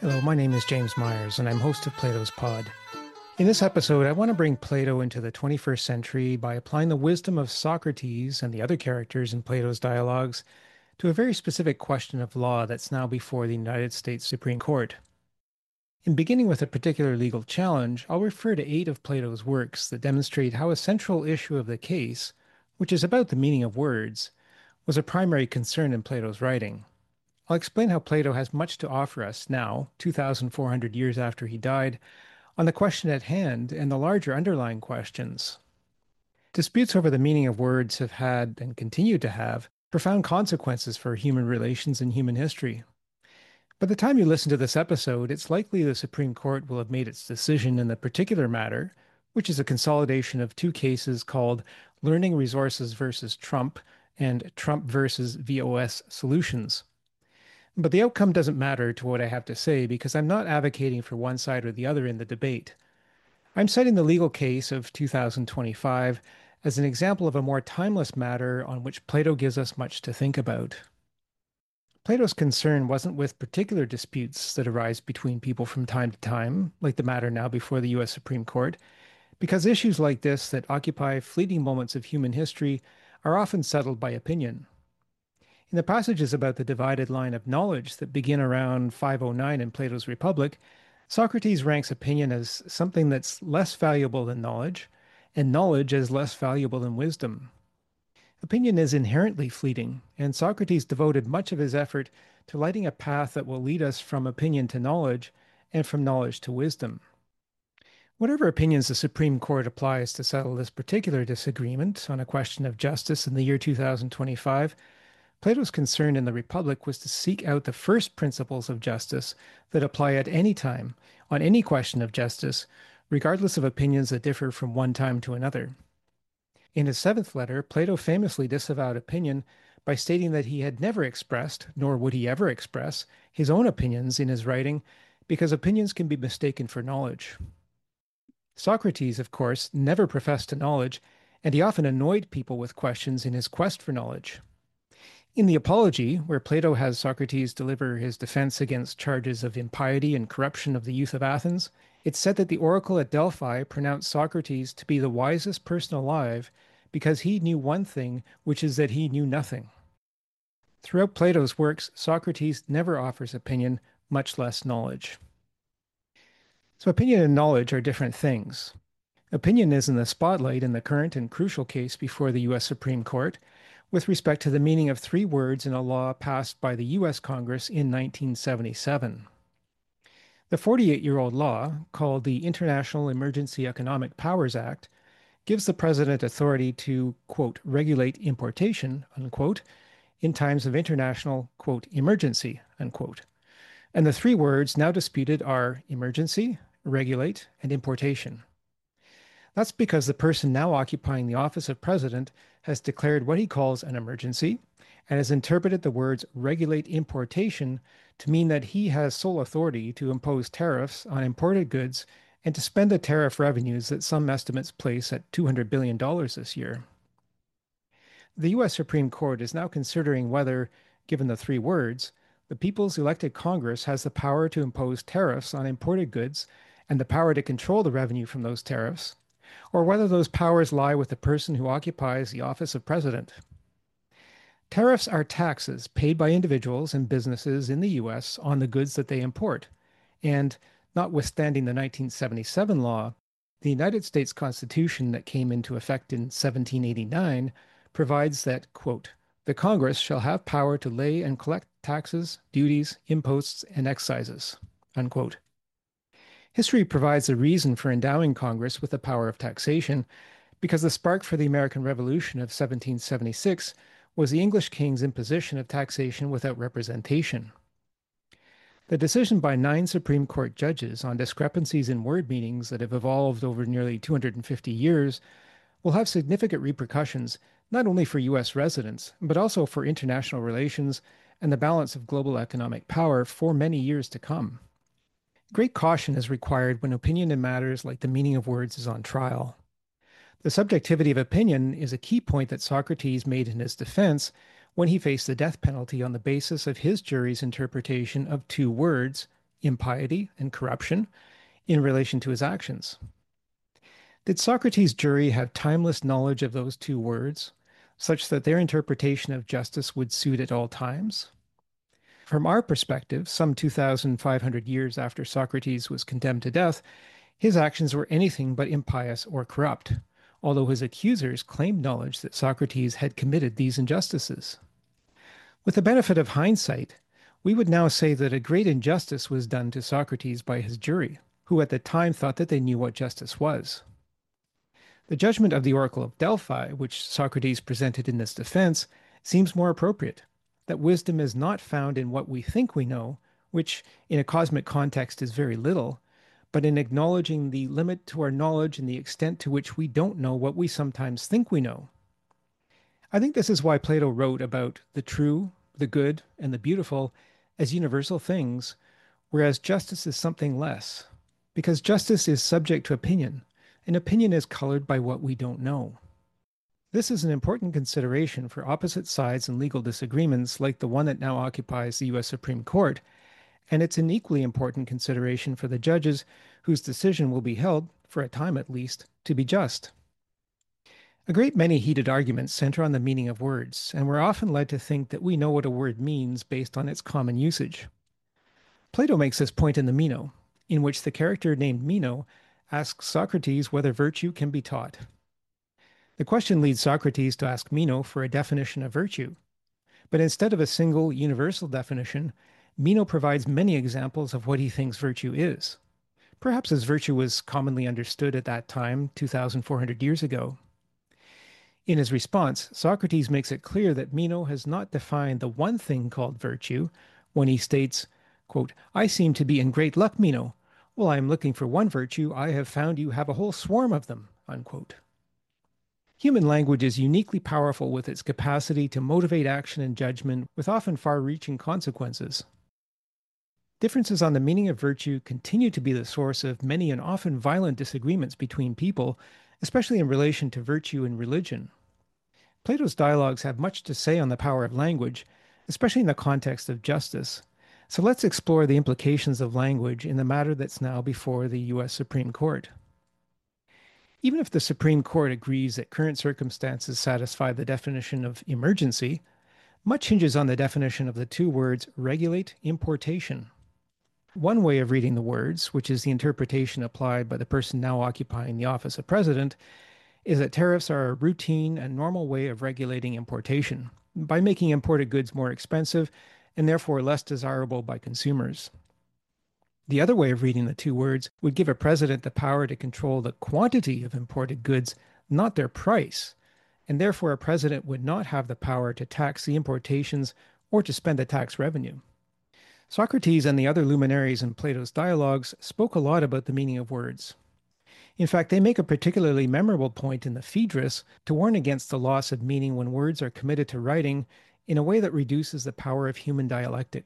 Hello, my name is James Myers, and I'm host of Plato's Pod. In this episode, I want to bring Plato into the 21st century by applying the wisdom of Socrates and the other characters in Plato's dialogues to a very specific question of law that's now before the United States Supreme Court. In beginning with a particular legal challenge, I'll refer to 8 of Plato's works that demonstrate how a central issue of the case, which is about the meaning of words, was a primary concern in Plato's writing. I'll explain how Plato has much to offer us now, 2,400 years after he died, on the question at hand and the larger underlying questions. Disputes over the meaning of words have had, and continue to have, profound consequences for human relations and human history. By the time you listen to this episode, it's likely the Supreme Court will have made its decision in the particular matter, which is a consolidation of 2 cases called Learning Resources versus Trump and Trump versus VOS Solutions. But the outcome doesn't matter to what I have to say because I'm not advocating for one side or the other in the debate. I'm citing the legal case of 2025 as an example of a more timeless matter on which Plato gives us much to think about. Plato's concern wasn't with particular disputes that arise between people from time to time, like the matter now before the US Supreme Court, because issues like this that occupy fleeting moments of human history are often settled by opinion. In the passages about the divided line of knowledge that begin around 509 in Plato's Republic, Socrates ranks opinion as something that's less valuable than knowledge, and knowledge as less valuable than wisdom. Opinion is inherently fleeting, and Socrates devoted much of his effort to lighting a path that will lead us from opinion to knowledge, and from knowledge to wisdom. Whatever opinions the Supreme Court applies to settle this particular disagreement on a question of justice in the year 2025, Plato's concern in the Republic was to seek out the first principles of justice that apply at any time, on any question of justice, regardless of opinions that differ from one time to another. In his 7th letter, Plato famously disavowed opinion by stating that he had never expressed, nor would he ever express, his own opinions in his writing, because opinions can be mistaken for knowledge. Socrates, of course, never professed to knowledge, and he often annoyed people with questions in his quest for knowledge. In the Apology, where Plato has Socrates deliver his defense against charges of impiety and corruption of the youth of Athens, it's said that the oracle at Delphi pronounced Socrates to be the wisest person alive because he knew one thing, which is that he knew nothing. Throughout Plato's works, Socrates never offers opinion, much less knowledge. So opinion and knowledge are different things. Opinion is in the spotlight in the current and crucial case before the U.S. Supreme Court, with respect to the meaning of 3 words in a law passed by the U.S. Congress in 1977. The 48-year-old law, called the International Emergency Economic Powers Act, gives the president authority to, quote, regulate importation, unquote, in times of international, quote, emergency, unquote. And the 3 words now disputed are emergency, regulate, and importation. That's because the person now occupying the office of president has declared what he calls an emergency and has interpreted the words regulate importation to mean that he has sole authority to impose tariffs on imported goods and to spend the tariff revenues that some estimates place at $200 billion this year. The U.S. Supreme Court is now considering whether, given the 3 words, the people's elected Congress has the power to impose tariffs on imported goods and the power to control the revenue from those tariffs, or whether those powers lie with the person who occupies the office of president. Tariffs are taxes paid by individuals and businesses in the U.S. on the goods that they import, and, notwithstanding the 1977 law, the United States Constitution that came into effect in 1789 provides that, quote, the Congress shall have power to lay and collect taxes, duties, imposts, and excises, unquote. History provides a reason for endowing Congress with the power of taxation, because the spark for the American Revolution of 1776 was the English king's imposition of taxation without representation. The decision by 9 Supreme Court judges on discrepancies in word meanings that have evolved over nearly 250 years will have significant repercussions not only for U.S. residents, but also for international relations and the balance of global economic power for many years to come. Great caution is required when opinion in matters like the meaning of words is on trial. The subjectivity of opinion is a key point that Socrates made in his defense when he faced the death penalty on the basis of his jury's interpretation of 2 words, impiety and corruption, in relation to his actions. Did Socrates' jury have timeless knowledge of those two words, such that their interpretation of justice would suit at all times? From our perspective, some 2,500 years after Socrates was condemned to death, his actions were anything but impious or corrupt, although his accusers claimed knowledge that Socrates had committed these injustices. With the benefit of hindsight, we would now say that a great injustice was done to Socrates by his jury, who at the time thought that they knew what justice was. The judgment of the Oracle of Delphi, which Socrates presented in this defense, seems more appropriate, that wisdom is not found in what we think we know, which in a cosmic context is very little, but in acknowledging the limit to our knowledge and the extent to which we don't know what we sometimes think we know. I think this is why Plato wrote about the true, the good, and the beautiful as universal things, whereas justice is something less, because justice is subject to opinion, and opinion is colored by what we don't know. This is an important consideration for opposite sides in legal disagreements like the one that now occupies the U.S. Supreme Court, and it's an equally important consideration for the judges whose decision will be held, for a time at least, to be just. A great many heated arguments center on the meaning of words, and we're often led to think that we know what a word means based on its common usage. Plato makes this point in the Meno, in which the character named Meno asks Socrates whether virtue can be taught. The question leads Socrates to ask Meno for a definition of virtue. But instead of a single universal definition, Meno provides many examples of what he thinks virtue is, perhaps as virtue was commonly understood at that time, 2,400 years ago. In his response, Socrates makes it clear that Meno has not defined the one thing called virtue when he states, quote, "I seem to be in great luck, Meno. While I am looking for one virtue, I have found you have a whole swarm of them," unquote. Human language is uniquely powerful with its capacity to motivate action and judgment with often far-reaching consequences. Differences on the meaning of virtue continue to be the source of many and often violent disagreements between people, especially in relation to virtue and religion. Plato's dialogues have much to say on the power of language, especially in the context of justice. So let's explore the implications of language in the matter that's now before the U.S. Supreme Court. Even if the Supreme Court agrees that current circumstances satisfy the definition of emergency, much hinges on the definition of the two words regulate importation. One way of reading the words, which is the interpretation applied by the person now occupying the office of president, is that tariffs are a routine and normal way of regulating importation, by making imported goods more expensive and therefore less desirable by consumers. The other way of reading the two words would give a president the power to control the quantity of imported goods, not their price, and therefore a president would not have the power to tax the importations or to spend the tax revenue. Socrates and the other luminaries in Plato's dialogues spoke a lot about the meaning of words. In fact, they make a particularly memorable point in the Phaedrus to warn against the loss of meaning when words are committed to writing in a way that reduces the power of human dialectic.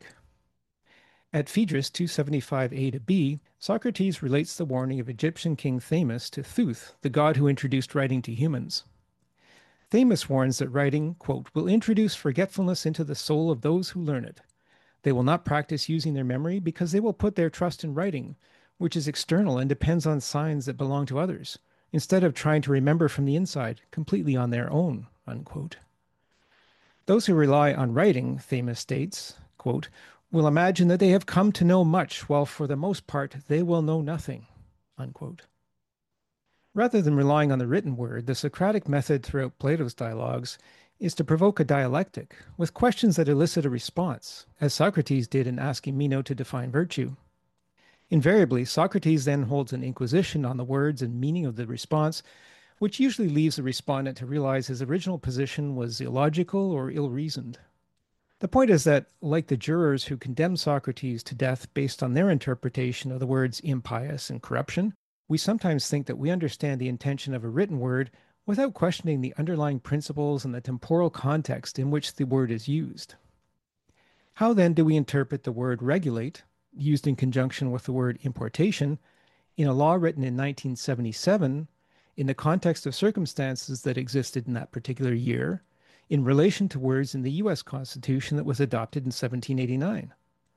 At Phaedrus 275a to b, Socrates relates the warning of Egyptian king Thamus to Thuth, the god who introduced writing to humans. Thamus warns that writing, quote, will introduce forgetfulness into the soul of those who learn it. They will not practice using their memory because they will put their trust in writing, which is external and depends on signs that belong to others, instead of trying to remember from the inside, completely on their own, unquote. Those who rely on writing, Thamus states, quote, will imagine that they have come to know much, while for the most part they will know nothing, unquote. Rather than relying on the written word, the Socratic method throughout Plato's dialogues is to provoke a dialectic, with questions that elicit a response, as Socrates did in asking Meno to define virtue. Invariably, Socrates then holds an inquisition on the words and meaning of the response, which usually leaves the respondent to realize his original position was illogical or ill-reasoned. The point is that, like the jurors who condemned Socrates to death based on their interpretation of the words impious and corruption, we sometimes think that we understand the intention of a written word without questioning the underlying principles and the temporal context in which the word is used. How then do we interpret the word regulate, used in conjunction with the word importation, in a law written in 1977, in the context of circumstances that existed in that particular year, in relation to words in the U.S. Constitution that was adopted in 1789?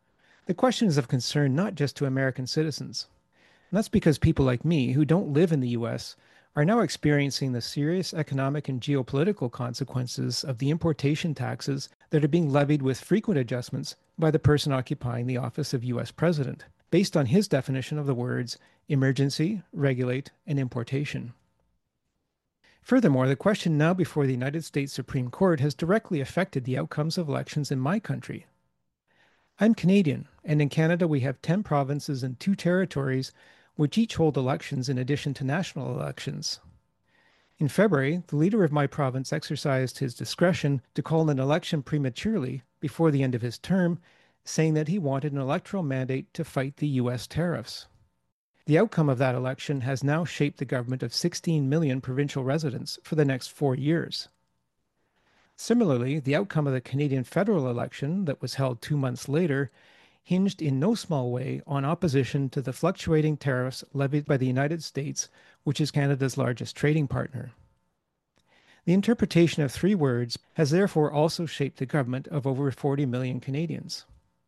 The question is of concern not just to American citizens. And that's because people like me, who don't live in the US, are now experiencing the serious economic and geopolitical consequences of the importation taxes that are being levied with frequent adjustments by the person occupying the office of US President, based on his definition of the words emergency, regulate, and importation. Furthermore, the question now before the United States Supreme Court has directly affected the outcomes of elections in my country. I'm Canadian, and in Canada we have 10 provinces and 2 territories which each hold elections in addition to national elections. In February, the leader of my province exercised his discretion to call an election prematurely before the end of his term, saying that he wanted an electoral mandate to fight the U.S. tariffs. The outcome of that election has now shaped the government of 16 million provincial residents for the next 4 years. Similarly, the outcome of the Canadian federal election that was held 2 months later hinged in no small way on opposition to the fluctuating tariffs levied by the United States, which is Canada's largest trading partner. The interpretation of 3 words has therefore also shaped the government of over 40 million Canadians.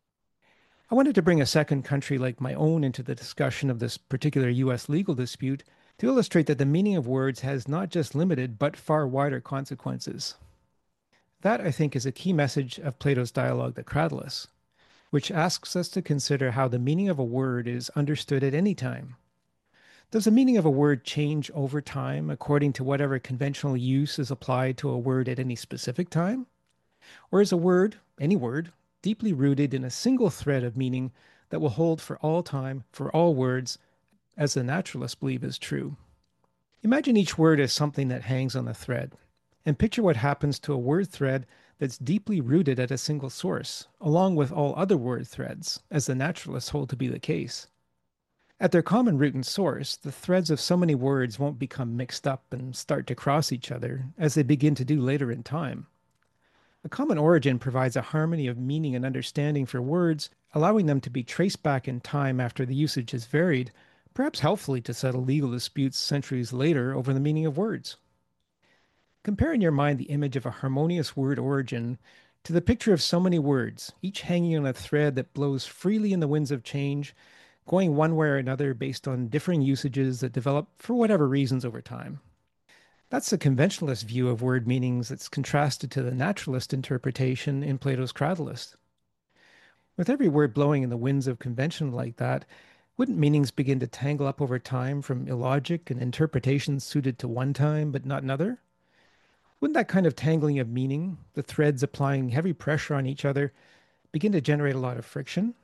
I wanted to bring a second country like my own into the discussion of this particular U.S. legal dispute to illustrate that the meaning of words has not just limited but far wider consequences. That, I think, is a key message of Plato's dialogue, The Cratylus, which asks us to consider how the meaning of a word is understood at any time. Does the meaning of a word change over time according to whatever conventional use is applied to a word at any specific time? Or is a word, any word, deeply rooted in a single thread of meaning that will hold for all time, for all words, as the naturalists believe is true? Imagine each word as something that hangs on a thread, and picture what happens to a word thread that's deeply rooted at a single source, along with all other word threads, as the naturalists hold to be the case. At their common root and source, the threads of so many words won't become mixed up and start to cross each other, as they begin to do later in time. A common origin provides a harmony of meaning and understanding for words, allowing them to be traced back in time after the usage has varied, perhaps helpfully to settle legal disputes centuries later over the meaning of words. Compare in your mind the image of a harmonious word origin to the picture of so many words, each hanging on a thread that blows freely in the winds of change, going one way or another based on differing usages that develop for whatever reasons over time. That's the conventionalist view of word meanings that's contrasted to the naturalist interpretation in Plato's Cratylus. With every word blowing in the winds of convention like that, wouldn't meanings begin to tangle up over time from illogic and interpretations suited to one time but not another? Wouldn't that kind of tangling of meaning, the threads applying heavy pressure on each other, begin to generate a lot of friction?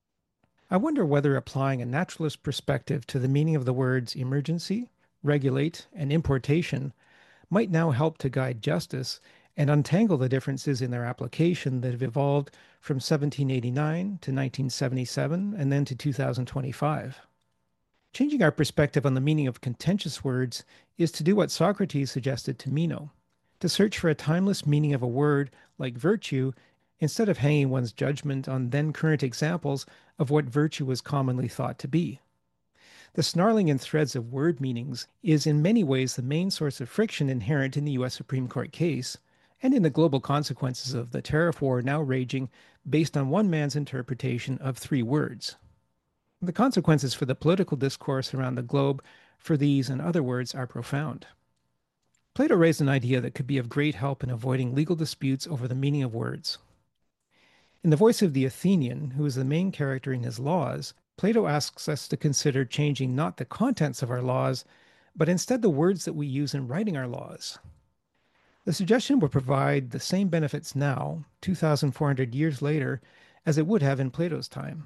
I wonder whether applying a naturalist perspective to the meaning of the words emergency, regulate, and importation might now help to guide justice and untangle the differences in their application that have evolved from 1789 to 1977 and then to 2025. Changing our perspective on the meaning of contentious words is to do what Socrates suggested to Meno, to search for a timeless meaning of a word like virtue instead of hanging one's judgment on then current examples of what virtue was commonly thought to be. The snarling in threads of word meanings is in many ways the main source of friction inherent in the U.S. Supreme Court case and in the global consequences of the tariff war now raging based on one man's interpretation of 3 words. The consequences for the political discourse around the globe for these and other words are profound. Plato raised an idea that could be of great help in avoiding legal disputes over the meaning of words. In the voice of the Athenian, who is the main character in his laws, Plato asks us to consider changing not the contents of our laws, but instead the words that we use in writing our laws. The suggestion would provide the same benefits now, 2,400 years later, as it would have in Plato's time.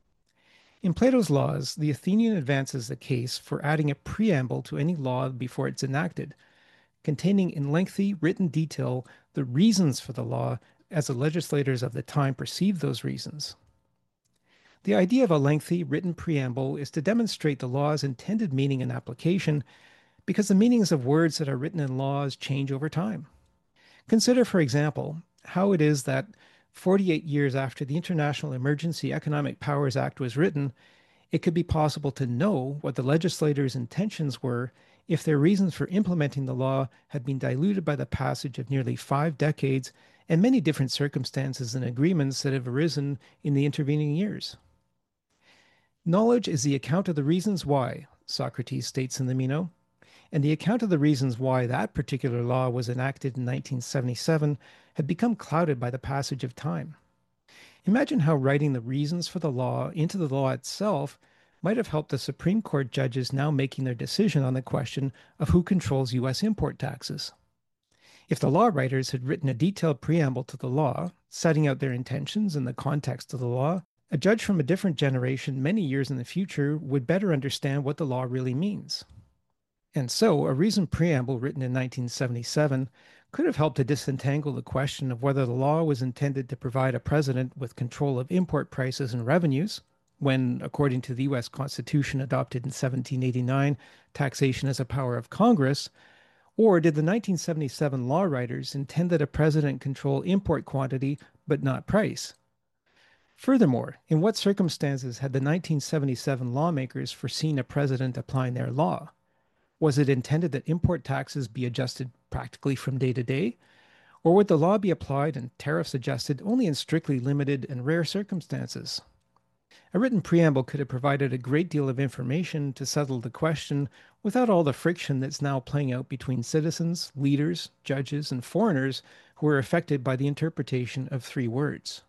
In Plato's laws, the Athenian advances the case for adding a preamble to any law before it's enacted, containing in lengthy written detail the reasons for the law as the legislators of the time perceived those reasons. The idea of a lengthy written preamble is to demonstrate the law's intended meaning and application because the meanings of words that are written in laws change over time. Consider, for example, how it is that 48 years after the International Emergency Economic Powers Act was written, it could be possible to know what the legislators' intentions were if their reasons for implementing the law had been diluted by the passage of nearly 5 decades and many different circumstances and agreements that have arisen in the intervening years. Knowledge is the account of the reasons why, Socrates states in the Meno, and the account of the reasons why that particular law was enacted in 1977 had become clouded by the passage of time. Imagine how writing the reasons for the law into the law itself might have helped the Supreme Court judges now making their decision on the question of who controls U.S. import taxes. If the law writers had written a detailed preamble to the law, setting out their intentions and the context of the law, a judge from a different generation many years in the future would better understand what the law really means. And so, a reasoned preamble written in 1977 could have helped to disentangle the question of whether the law was intended to provide a president with control of import prices and revenues, when, according to the U.S. Constitution adopted in 1789, taxation is a power of Congress, or did the 1977 law writers intend that a president control import quantity but not price? Furthermore, in what circumstances had the 1977 lawmakers foreseen a president applying their law? Was it intended that import taxes be adjusted practically from day to day? Or would the law be applied and tariffs adjusted only in strictly limited and rare circumstances? A written preamble could have provided a great deal of information to settle the question without all the friction that's now playing out between citizens, leaders, judges, and foreigners who are affected by the interpretation of three words.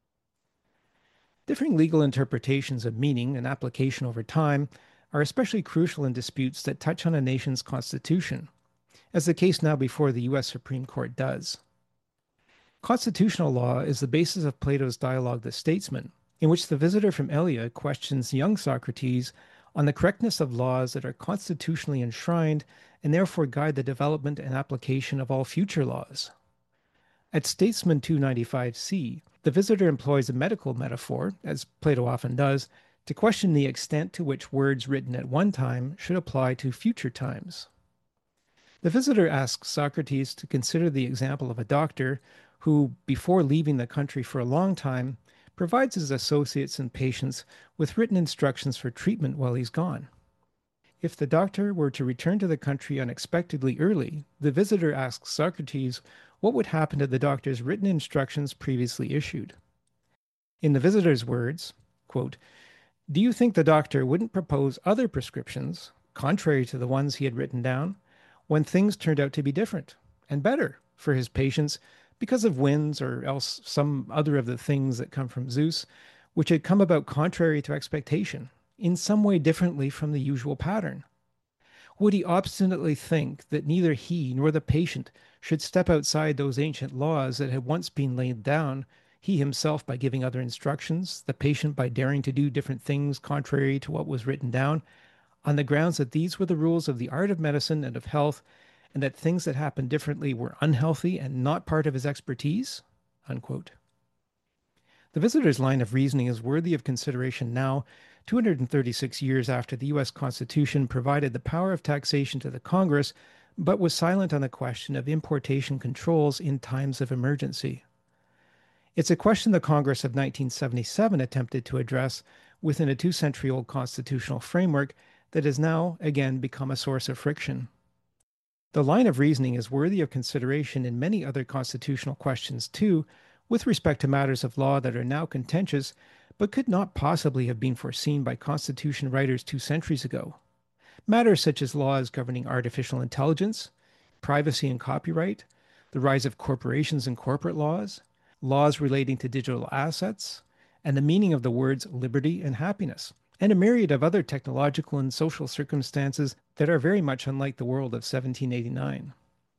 Differing legal interpretations of meaning and application over time are especially crucial in disputes that touch on a nation's constitution, as the case now before the U.S. Supreme Court does. Constitutional law is the basis of Plato's dialogue The Statesman, in which the visitor from Elea questions young Socrates on the correctness of laws that are constitutionally enshrined and therefore guide the development and application of all future laws. At Statesman 295c, the visitor employs a medical metaphor, as Plato often does, to question the extent to which words written at one time should apply to future times. The visitor asks Socrates to consider the example of a doctor who, before leaving the country for a long time, provides his associates and patients with written instructions for treatment while he's gone. If the doctor were to return to the country unexpectedly early, the visitor asks Socrates what would happen to the doctor's written instructions previously issued. In the visitor's words, quote, "Do you think the doctor wouldn't propose other prescriptions, contrary to the ones he had written down, when things turned out to be different and better for his patients because of winds or else some other of the things that come from Zeus, which had come about contrary to expectation, in some way differently from the usual pattern? Would he obstinately think that neither he nor the patient should step outside those ancient laws that had once been laid down, he himself by giving other instructions, the patient by daring to do different things contrary to what was written down, on the grounds that these were the rules of the art of medicine and of health, and that things that happened differently were unhealthy and not part of his expertise?" Unquote. The visitor's line of reasoning is worthy of consideration now, 236 years after the U.S. Constitution provided the power of taxation to the Congress, but was silent on the question of importation controls in times of emergency. It's a question the Congress of 1977 attempted to address within a 2-century-old constitutional framework that has now, again, become a source of friction. The line of reasoning is worthy of consideration in many other constitutional questions, too, with respect to matters of law that are now contentious, but could not possibly have been foreseen by Constitution writers 2 centuries ago. Matters such as laws governing artificial intelligence, privacy and copyright, the rise of corporations and corporate laws, laws relating to digital assets, and the meaning of the words liberty and happiness, and a myriad of other technological and social circumstances that are very much unlike the world of 1789.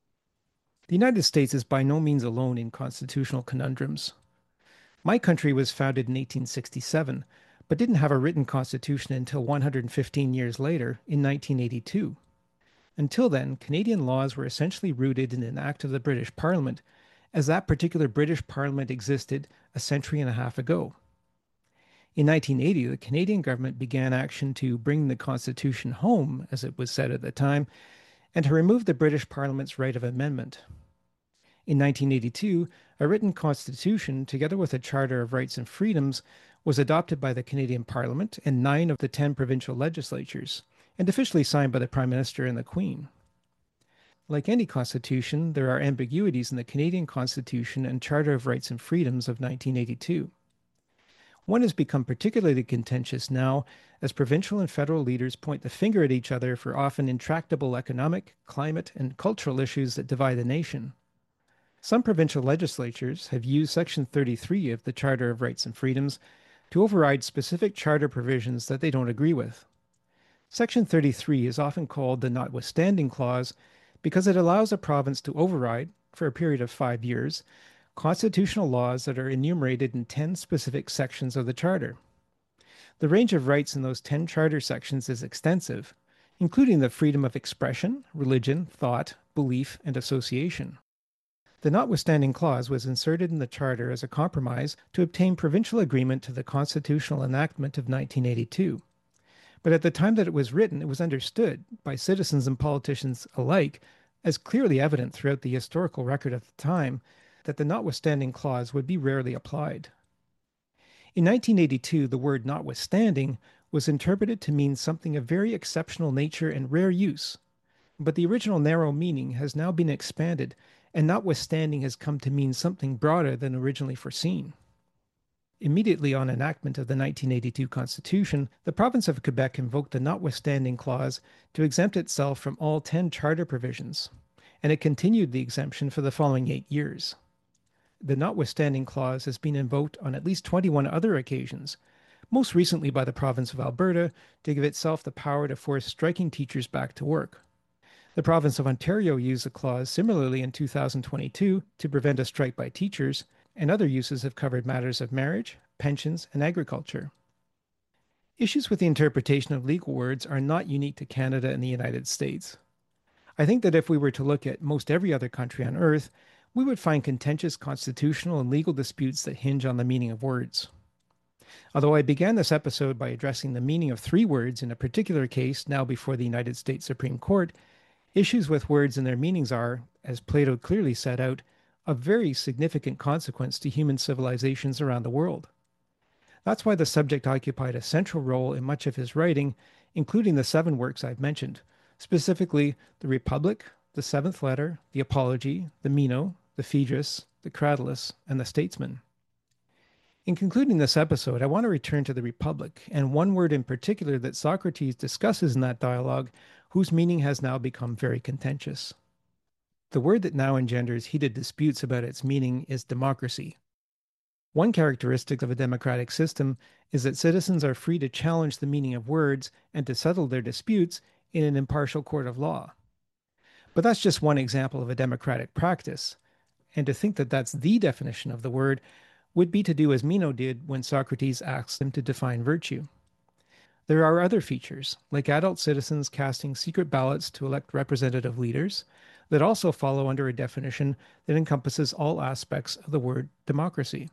The United States is by no means alone in constitutional conundrums. My country was founded in 1867, but didn't have a written constitution until 115 years later, in 1982. Until then, Canadian laws were essentially rooted in an act of the British Parliament, as that particular British Parliament existed a century and a half ago. In 1980, the Canadian government began action to bring the Constitution home, as it was said at the time, and to remove the British Parliament's right of amendment. In 1982, a written constitution, together with a Charter of Rights and Freedoms, was adopted by the Canadian Parliament and 9 of the 10 provincial legislatures, and officially signed by the Prime Minister and the Queen. Like any constitution, there are ambiguities in the Canadian Constitution and Charter of Rights and Freedoms of 1982. One has become particularly contentious now as provincial and federal leaders point the finger at each other for often intractable economic, climate, and cultural issues that divide the nation. Some provincial legislatures have used Section 33 of the Charter of Rights and Freedoms to override specific charter provisions that they don't agree with. Section 33 is often called the Notwithstanding Clause because it allows a province to override, for a period of 5 years, constitutional laws that are enumerated in 10 specific sections of the Charter. The range of rights in those 10 Charter sections is extensive, including the freedom of expression, religion, thought, belief, and association. The Notwithstanding Clause was inserted in the Charter as a compromise to obtain provincial agreement to the constitutional enactment of 1982. But at the time that it was written, it was understood by citizens and politicians alike, as clearly evident throughout the historical record of the time, that the Notwithstanding Clause would be rarely applied. In 1982, the word notwithstanding was interpreted to mean something of very exceptional nature and rare use, but the original narrow meaning has now been expanded, and notwithstanding has come to mean something broader than originally foreseen. Immediately on enactment of the 1982 Constitution, the province of Quebec invoked the Notwithstanding Clause to exempt itself from all 10 charter provisions, and it continued the exemption for the following 8 years. The Notwithstanding Clause has been invoked on at least 21 other occasions, most recently by the province of Alberta to give itself the power to force striking teachers back to work. The province of Ontario used the clause similarly in 2022 to prevent a strike by teachers, and other uses have covered matters of marriage, pensions, and agriculture. Issues with the interpretation of legal words are not unique to Canada and the United States. I think that if we were to look at most every other country on Earth, we would find contentious constitutional and legal disputes that hinge on the meaning of words. Although I began this episode by addressing the meaning of 3 words in a particular case now before the United States Supreme Court, issues with words and their meanings are, as Plato clearly set out, of very significant consequence to human civilizations around the world. That's why the subject occupied a central role in much of his writing, including the 7 works I've mentioned, specifically the Republic, the Seventh Letter, the Apology, the Meno, the Phaedrus, the Cratylus, and the Statesman. In concluding this episode, I want to return to the Republic, and one word in particular that Socrates discusses in that dialogue, whose meaning has now become very contentious. The word that now engenders heated disputes about its meaning is democracy. One characteristic of a democratic system is that citizens are free to challenge the meaning of words and to settle their disputes in an impartial court of law. But that's just one example of a democratic practice, and to think that that's the definition of the word would be to do as Meno did when Socrates asked him to define virtue. There are other features, like adult citizens casting secret ballots to elect representative leaders, that also follow under a definition that encompasses all aspects of the word democracy.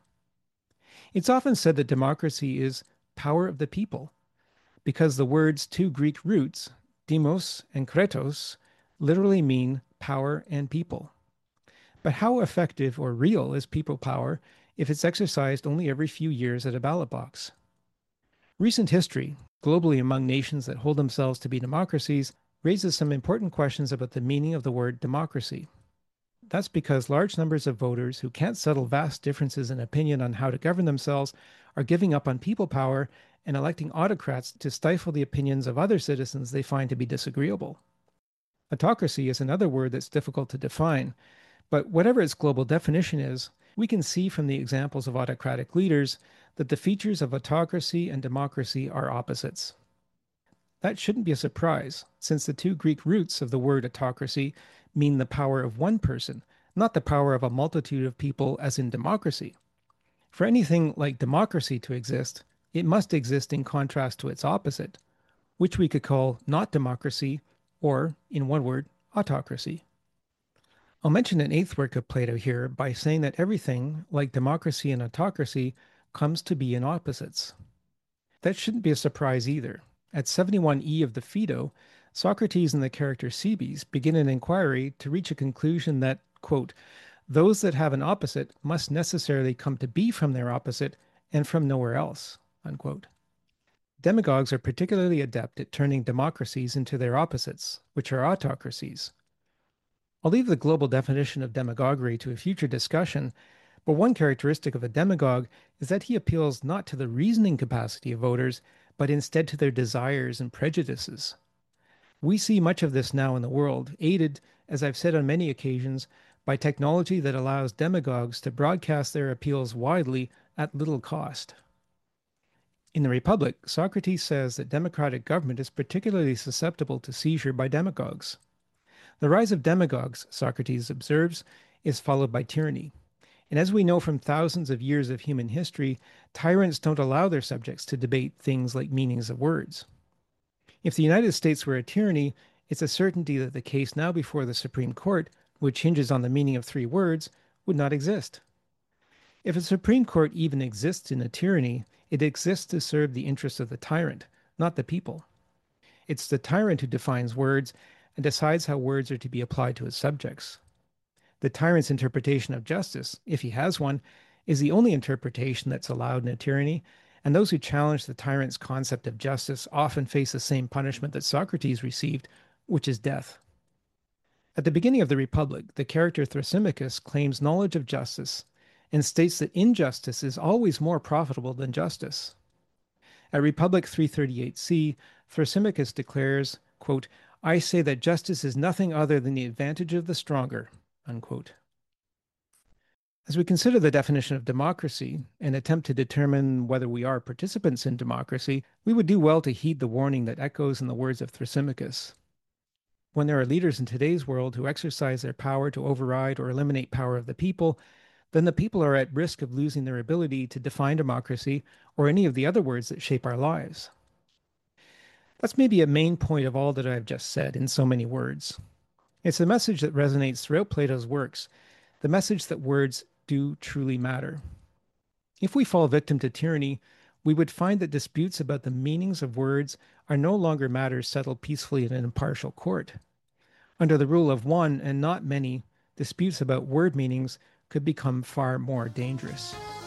It's often said that democracy is power of the people, because the words 2 Greek roots, demos and kretos, literally mean power and people. But how effective or real is people power if it's exercised only every few years at a ballot box? Recent history, globally among nations that hold themselves to be democracies, raises some important questions about the meaning of the word democracy. That's because large numbers of voters who can't settle vast differences in opinion on how to govern themselves are giving up on people power and electing autocrats to stifle the opinions of other citizens they find to be disagreeable. Autocracy is another word that's difficult to define, but whatever its global definition is, we can see from the examples of autocratic leaders that the features of autocracy and democracy are opposites. That shouldn't be a surprise, since the 2 Greek roots of the word autocracy mean the power of one person, not the power of a multitude of people as in democracy. For anything like democracy to exist, it must exist in contrast to its opposite, which we could call not democracy, or, in one word, autocracy. I'll mention an 8th work of Plato here by saying that everything, like democracy and autocracy, comes to be in opposites. That shouldn't be a surprise either. At 71e of the Phaedo, Socrates and the character Cebes begin an inquiry to reach a conclusion that, quote, those that have an opposite must necessarily come to be from their opposite and from nowhere else, unquote. Demagogues are particularly adept at turning democracies into their opposites, which are autocracies. I'll leave the global definition of demagoguery to a future discussion, but one characteristic of a demagogue is that he appeals not to the reasoning capacity of voters, but instead to their desires and prejudices. We see much of this now in the world, aided, as I've said on many occasions, by technology that allows demagogues to broadcast their appeals widely at little cost. In the Republic, Socrates says that democratic government is particularly susceptible to seizure by demagogues. The rise of demagogues, Socrates observes, is followed by tyranny. And as we know from thousands of years of human history, tyrants don't allow their subjects to debate things like meanings of words. If the United States were a tyranny, it's a certainty that the case now before the Supreme Court, which hinges on the meaning of three words, would not exist. If a Supreme Court even exists in a tyranny, it exists to serve the interests of the tyrant, not the people. It's the tyrant who defines words and decides how words are to be applied to his subjects. The tyrant's interpretation of justice, if he has one, is the only interpretation that's allowed in a tyranny, and those who challenge the tyrant's concept of justice often face the same punishment that Socrates received, which is death. At the beginning of the Republic, the character Thrasymachus claims knowledge of justice and states that injustice is always more profitable than justice. At Republic 338c, Thrasymachus declares, quote, "I say that justice is nothing other than the advantage of the stronger." Unquote. As we consider the definition of democracy and attempt to determine whether we are participants in democracy, we would do well to heed the warning that echoes in the words of Thrasymachus. When there are leaders in today's world who exercise their power to override or eliminate power of the people, then the people are at risk of losing their ability to define democracy or any of the other words that shape our lives. That's maybe a main point of all that I've just said in so many words. It's a message that resonates throughout Plato's works, the message that words do truly matter. If we fall victim to tyranny, we would find that disputes about the meanings of words are no longer matters settled peacefully in an impartial court. Under the rule of one and not many, disputes about word meanings could become far more dangerous.